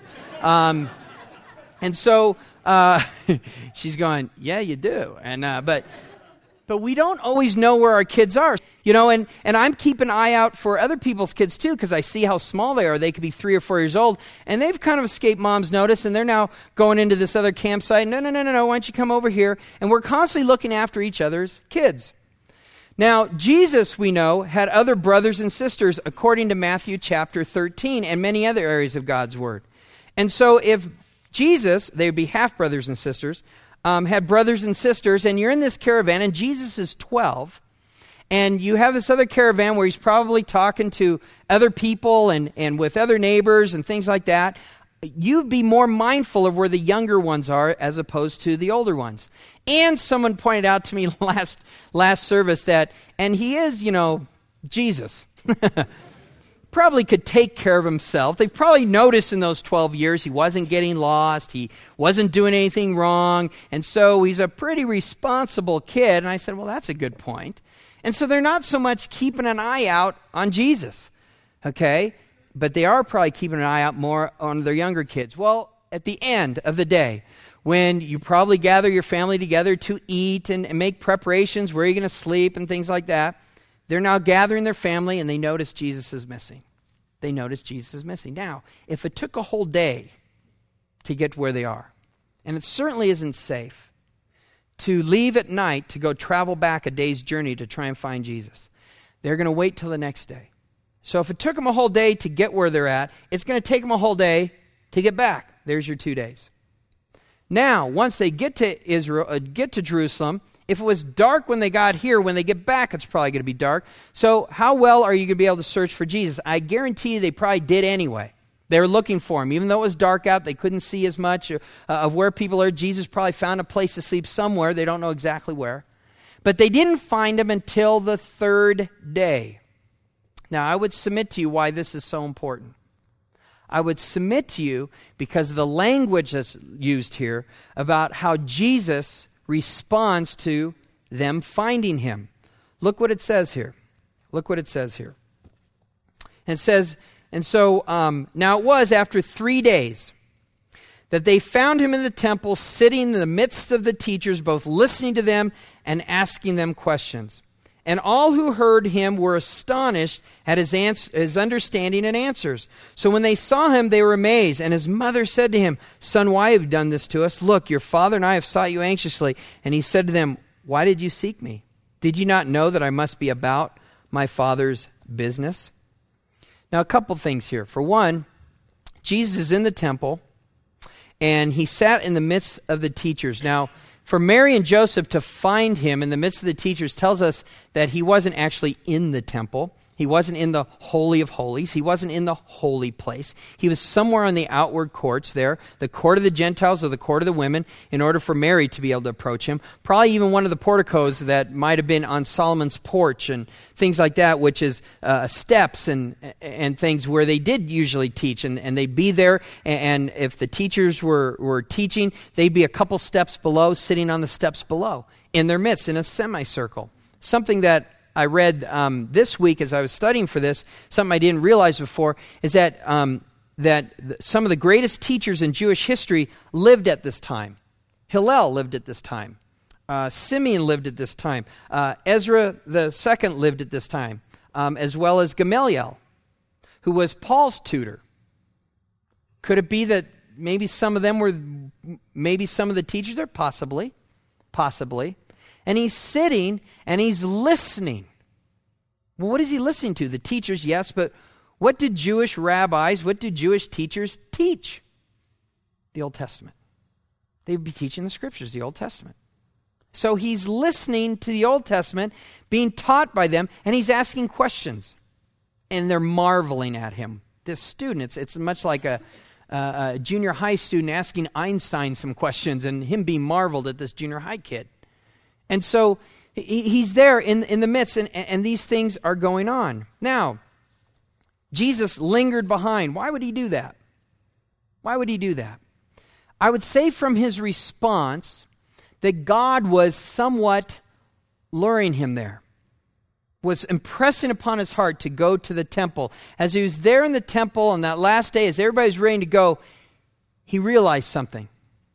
S1: And so she's going, yeah, you do. And but we don't always know where our kids are. And I'm keeping an eye out for other people's kids too, because I see how small they are. They could be 3 or 4 years old, and they've kind of escaped mom's notice, and they're now going into this other campsite. No, why don't you come over here? And we're constantly looking after each other's kids. Now, Jesus, we know, had other brothers and sisters according to Matthew chapter 13 and many other areas of God's Word. And so if Jesus, they would be half-brothers and sisters, had brothers and sisters, and you're in this caravan, and Jesus is 12, and you have this other caravan where he's probably talking to other people and with other neighbors and things like that. you be more mindful of where the younger ones are as opposed to the older ones. And someone pointed out to me last service that, and he is, Jesus. Probably could take care of himself. They've probably noticed in those 12 years he wasn't getting lost, he wasn't doing anything wrong, and so he's a pretty responsible kid. And I said, well, that's a good point. And so they're not so much keeping an eye out on Jesus, okay? But they are probably keeping an eye out more on their younger kids. Well, at the end of the day, when you probably gather your family together to eat and make preparations, where you're going to sleep and things like that, they're now gathering their family, and they notice Jesus is missing. They notice Jesus is missing. Now, if it took a whole day to get to where they are, and it certainly isn't safe to leave at night to go travel back a day's journey to try and find Jesus, they're going to wait till the next day. So if it took them a whole day to get where they're at, it's going to take them a whole day to get back. There's your 2 days. Now, once they get to Jerusalem, if it was dark when they got here, when they get back, it's probably going to be dark. So how well are you going to be able to search for Jesus? I guarantee you they probably did anyway. They were looking for him. Even though it was dark out, they couldn't see as much of where people are. Jesus probably found a place to sleep somewhere. They don't know exactly where. But they didn't find him until the third day. Now, I would submit to you why this is so important. I would submit to you because of the language that's used here about how Jesus responds to them finding him. Look what it says here. Look what it says here. And it says, and so now it was after 3 days that they found him in the temple, sitting in the midst of the teachers, both listening to them and asking them questions. And all who heard him were astonished at his understanding and answers. So when they saw him, they were amazed. And his mother said to him, "Son, why have you done this to us? Look, your father and I have sought you anxiously." And he said to them, "Why did you seek me? Did you not know that I must be about my Father's business?" Now, a couple things here. For one, Jesus is in the temple, and he sat in the midst of the teachers. Now, for Mary and Joseph to find him in the midst of the teachers tells us that he wasn't actually in the temple. He wasn't in the Holy of Holies. He wasn't in the holy place. He was somewhere on the outward courts there, the court of the Gentiles or the court of the women, in order for Mary to be able to approach him. Probably even one of the porticos that might have been on Solomon's porch and things like that, which is steps and things where they did usually teach. And they'd be there, and if the teachers were teaching, they'd be a couple steps below, sitting on the steps below, in their midst, in a semicircle. Something that I read this week as I was studying for this, something I didn't realize before, is that some of the greatest teachers in Jewish history lived at this time. Hillel lived at this time. Simeon lived at this time. Ezra II lived at this time, as well as Gamaliel, who was Paul's tutor. Could it be that maybe some of them were, maybe some of the teachers there? Possibly. And he's sitting and he's listening. Well, what is he listening to? The teachers, yes, but what did Jewish rabbis, what do Jewish teachers teach? The Old Testament. They would be teaching the scriptures, the Old Testament. So he's listening to the Old Testament, being taught by them, and he's asking questions. And they're marveling at him. This student, it's much like a junior high student asking Einstein some questions and him being marveled at this junior high kid. And so he's there in the midst, and these things are going on. Now, Jesus lingered behind. Why would he do that? Why would he do that? I would say from his response that God was somewhat luring him there, was impressing upon his heart to go to the temple. As he was there in the temple on that last day, as everybody was ready to go, he realized something.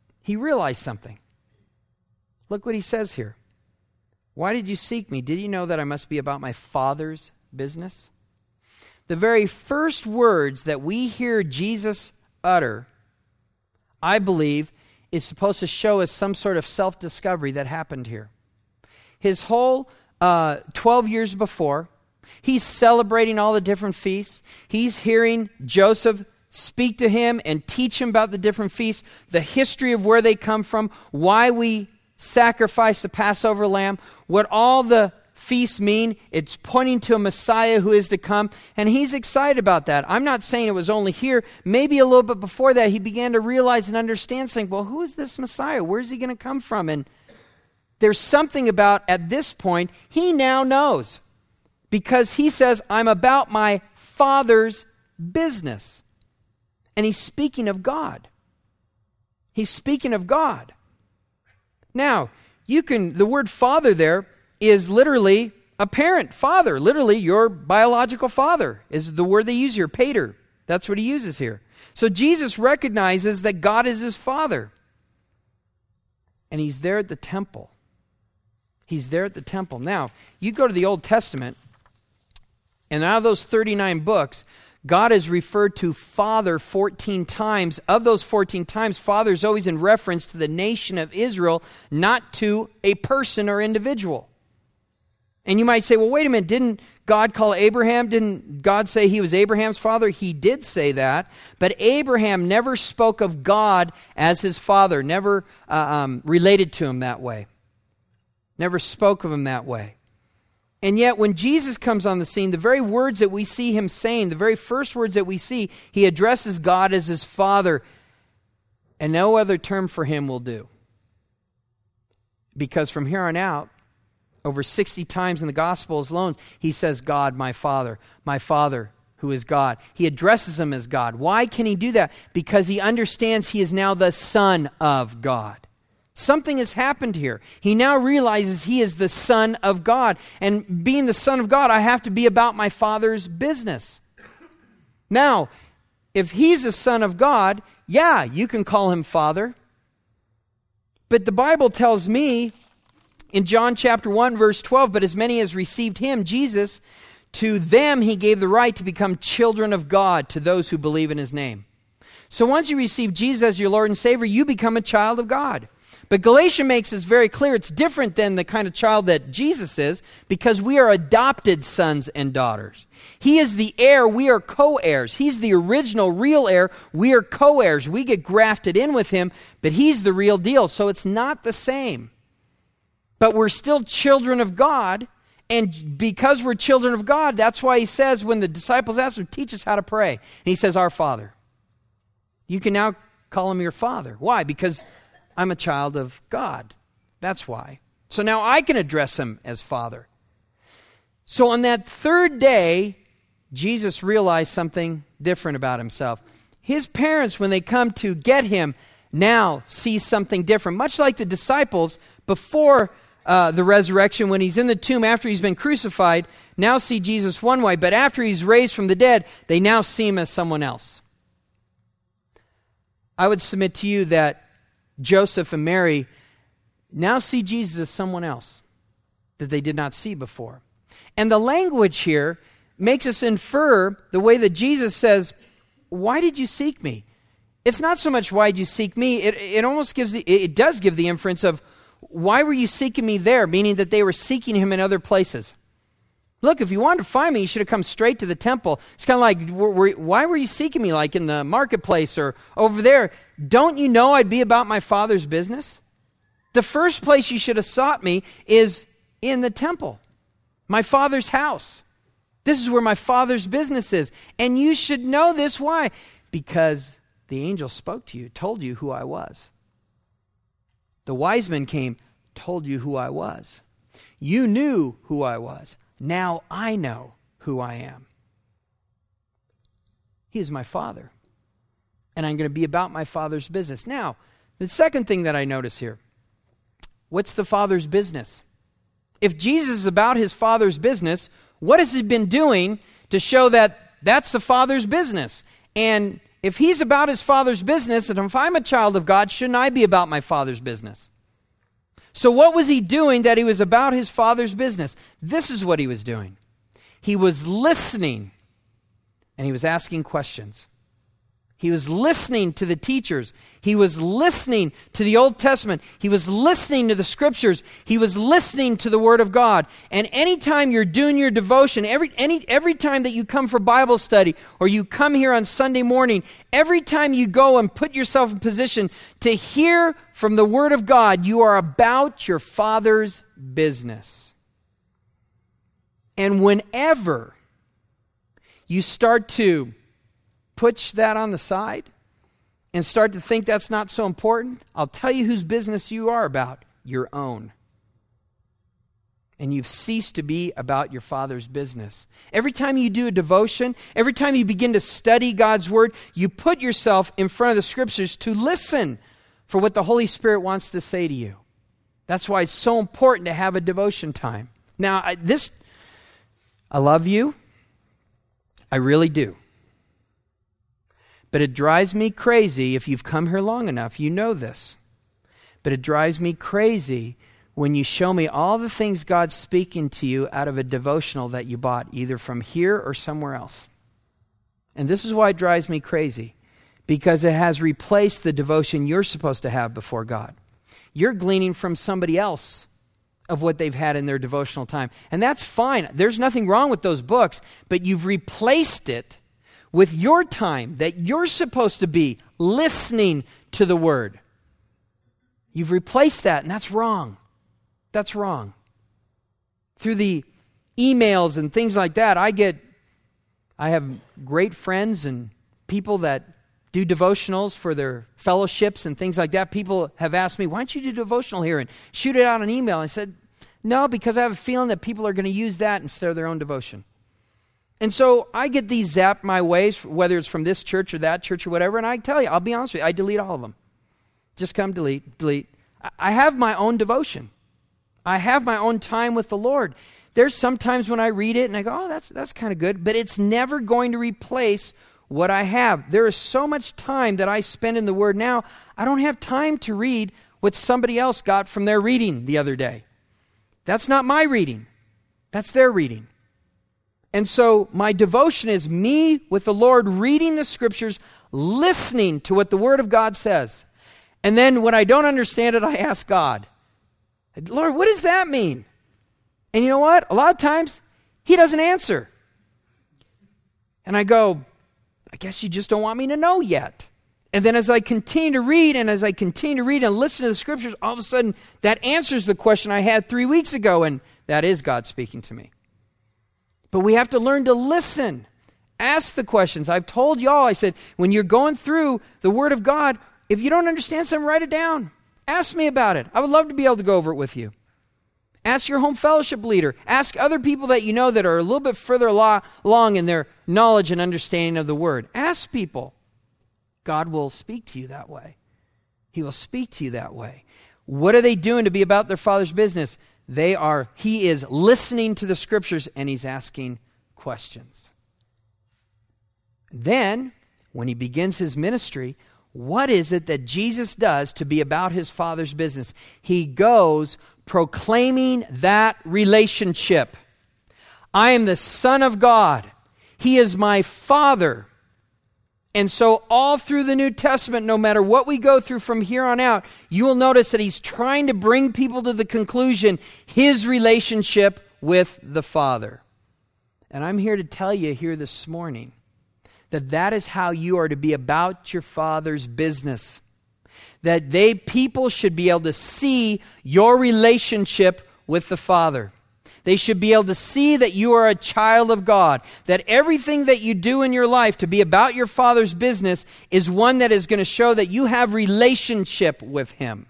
S1: Look what he says here. "Why did you seek me? Did you know that I must be about my Father's business?" The very first words that we hear Jesus utter, I believe, is supposed to show us some sort of self-discovery that happened here. His whole 12 years before, he's celebrating all the different feasts. He's hearing Joseph speak to him and teach him about the different feasts, the history of where they come from, why we sacrifice the Passover lamb, what all the feasts mean. It's pointing to a Messiah who is to come, and he's excited about that. I'm not saying it was only here. Maybe a little bit before that, he began to realize and understand, saying, well, who is this Messiah? Where's he going to come from? And there's something about, at this point, he now knows. Because he says, I'm about my Father's business. And he's speaking of God. He's speaking of God. Now, the word father there is literally a parent, father. Literally, your biological father is the word they use here, pater. That's what he uses here. So Jesus recognizes that God is his father. And he's there at the temple. He's there at the temple. Now, you go to the Old Testament, and out of those 39 books, God is referred to Father 14 times. Of those 14 times, Father is always in reference to the nation of Israel, not to a person or individual. And you might say, well, wait a minute, didn't God call Abraham? Didn't God say he was Abraham's father? He did say that, but Abraham never spoke of God as his father, never related to him that way, never spoke of him that way. And yet when Jesus comes on the scene, the very words that we see him saying, the very first words that we see, he addresses God as his father, and no other term for him will do. Because from here on out, over 60 times in the Gospels alone, he says, God, my Father who is God. He addresses him as God. Why can he do that? Because he understands he is now the Son of God. Something has happened here. He now realizes he is the Son of God. And being the Son of God, I have to be about my Father's business. Now, if he's a Son of God, yeah, you can call him Father. But the Bible tells me in John chapter 1, verse 12, but as many as received him, Jesus, to them he gave the right to become children of God, to those who believe in his name. So once you receive Jesus as your Lord and Savior, you become a child of God. But Galatians makes this very clear. It's different than the kind of child that Jesus is, because we are adopted sons and daughters. He is the heir. We are co-heirs. He's the original, real heir. We are co-heirs. We get grafted in with him, but he's the real deal. So it's not the same. But we're still children of God, and because we're children of God, that's why he says, when the disciples ask him, teach us how to pray. And he says, our Father. You can now call him your Father. Why? Because I'm a child of God. That's why. So now I can address him as Father. So on that third day, Jesus realized something different about himself. His parents, when they come to get him, now see something different. Much like the disciples before the resurrection, when he's in the tomb after he's been crucified, now see Jesus one way, but after he's raised from the dead, they now see him as someone else. I would submit to you that Joseph and Mary now see Jesus as someone else that they did not see before. And the language here makes us infer the way that Jesus says, why did you seek me? It's not so much why did you seek me, it almost gives it does give the inference of why were you seeking me there, meaning that they were seeking him in other places. Look, if you wanted to find me, you should have come straight to the temple. It's kind of like, why were you seeking me, like in the marketplace or over there? Don't you know I'd be about my Father's business? The first place you should have sought me is in the temple, my Father's house. This is where my Father's business is. And you should know this. Why? Because the angel spoke to you, told you who I was. The wise men came, told you who I was. You knew who I was. Now I know who I am. He is my Father. And I'm going to be about my Father's business. Now, the second thing that I notice here, what's the Father's business? If Jesus is about his Father's business, what has he been doing to show that that's the Father's business? And if he's about his Father's business, and if I'm a child of God, shouldn't I be about my Father's business? So what was he doing that he was about his Father's business? This is what he was doing. He was listening, and he was asking questions. He was listening to the teachers. He was listening to the Old Testament. He was listening to the Scriptures. He was listening to the Word of God. And anytime you're doing your devotion, every time that you come for Bible study or you come here on Sunday morning, every time you go and put yourself in position to hear from the Word of God, you are about your Father's business. And whenever you start to put that on the side and start to think that's not so important, I'll tell you whose business you are about, your own. And you've ceased to be about your Father's business. Every time you do a devotion, every time you begin to study God's Word, you put yourself in front of the Scriptures to listen for what the Holy Spirit wants to say to you. That's why it's so important to have a devotion time. Now, I love you. I really do. But it drives me crazy, if you've come here long enough, you know this. But it drives me crazy when you show me all the things God's speaking to you out of a devotional that you bought, either from here or somewhere else. And this is why it drives me crazy, because it has replaced the devotion you're supposed to have before God. You're gleaning from somebody else of what they've had in their devotional time. And that's fine. There's nothing wrong with those books, but you've replaced it with your time that you're supposed to be listening to the Word. You've replaced that, and that's wrong. That's wrong. Through the emails and things like that, I have great friends and people that do devotionals for their fellowships and things like that. People have asked me, why don't you do devotional here and shoot it out on email? I said, no, because I have a feeling that people are going to use that instead of their own devotion. And so I get these zapped my ways, whether it's from this church or that church or whatever, and I tell you, I'll be honest with you, I delete all of them. Just come delete. I have my own devotion. I have my own time with the Lord. There's sometimes when I read it and I go, oh, that's kind of good, but it's never going to replace what I have. There is so much time that I spend in the Word now, I don't have time to read what somebody else got from their reading the other day. That's not my reading. That's their reading. And so my devotion is me with the Lord reading the Scriptures, listening to what the Word of God says. And then when I don't understand it, I ask God, Lord, what does that mean? And you know what? A lot of times, He doesn't answer. And I go, I guess you just don't want me to know yet. And then as I continue to read and listen to the Scriptures, all of a sudden that answers the question I had 3 weeks ago, and that is God speaking to me. But we have to learn to listen. Ask the questions. I've told y'all, I said, when you're going through the Word of God, if you don't understand something, write it down. Ask me about it. I would love to be able to go over it with you. Ask your home fellowship leader. Ask other people that you know that are a little bit further along in their knowledge and understanding of the Word. Ask people. God will speak to you that way. He will speak to you that way. What are they doing to be about their Father's business? He is listening to the Scriptures and He's asking questions. Then, when He begins His ministry, what is it that Jesus does to be about His Father's business? He goes proclaiming that relationship. I am the Son of God. He is my Father. And so all through the New Testament, no matter what we go through from here on out, you will notice that He's trying to bring people to the conclusion, His relationship with the Father. And I'm here to tell you here this morning that is how you are to be about your Father's business. That people should be able to see your relationship with the Father. They should be able to see that you are a child of God. That everything that you do in your life to be about your Father's business is one that is going to show that you have relationship with Him.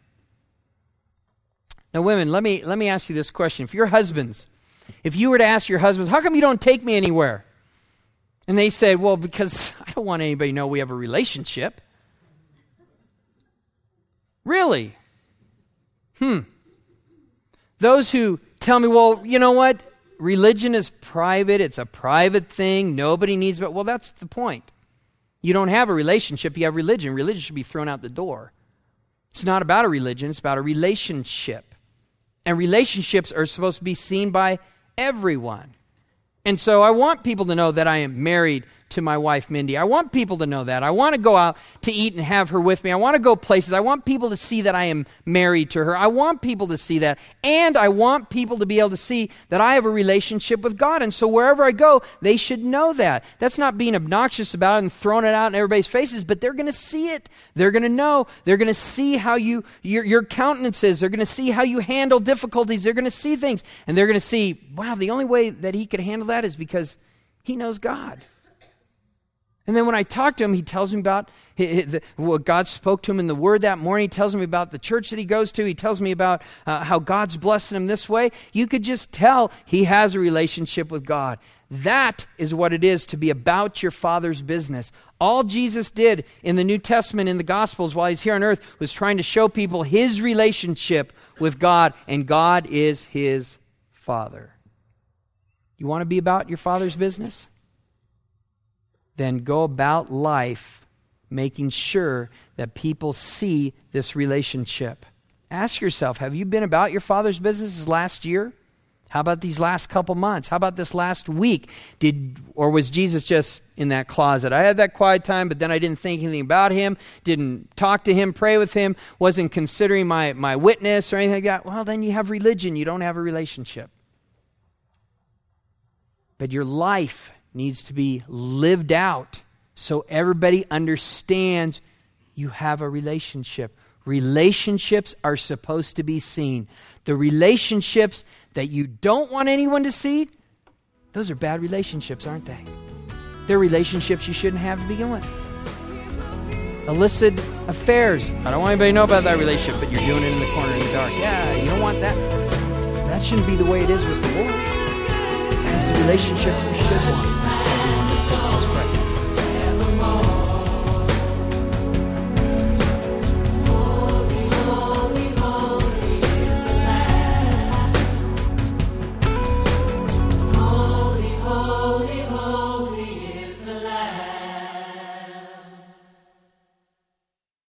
S1: Now, women, let me ask you this question. If you're husbands, if you were to ask your husbands, how come you don't take me anywhere? And they said, well, because I don't want anybody to know we have a relationship. Really? Those who tell me, well, you know what? Religion is private. It's a private thing. Nobody needs it. Well, that's the point. You don't have a relationship. You have religion. Religion should be thrown out the door. It's not about a religion. It's about a relationship. And relationships are supposed to be seen by everyone. And so I want people to know that I am married to my wife, Mindy. I want people to know that. I want to go out to eat and have her with me. I want to go places. I want people to see that I am married to her. I want people to see that. And I want people to be able to see that I have a relationship with God. And so wherever I go, they should know that. That's not being obnoxious about it and throwing it out in everybody's faces, but they're going to see it. They're going to know. They're going to see how your countenance is. They're going to see how you handle difficulties. They're going to see things. And they're going to see, wow, the only way that he could handle that is because he knows God. And then when I talk to him, he tells me about what God spoke to him in the Word that morning. He tells me about the church that he goes to. He tells me about how God's blessing him this way. You could just tell he has a relationship with God. That is what it is to be about your Father's business. All Jesus did in the New Testament, in the Gospels, while he's here on earth, was trying to show people his relationship with God, and God is his Father. You want to be about your Father's business? Then go about life making sure that people see this relationship. Ask yourself, have you been about your Father's business this last year? How about these last couple months? How about this last week? Or was Jesus just in that closet? I had that quiet time, but then I didn't think anything about him, didn't talk to him, pray with him, wasn't considering my witness or anything like that. Well, then you have religion. You don't have a relationship. But your life needs to be lived out so everybody understands you have a relationship. Relationships are supposed to be seen. The relationships that you don't want anyone to see, those are bad relationships, aren't they? They're relationships you shouldn't have to begin with. Illicit affairs. I don't want anybody to know about that relationship, but you're doing it in the corner in the dark. Yeah, you don't want that. That shouldn't be the way it is with the Lord. That is the relationship you should want. Let's pray.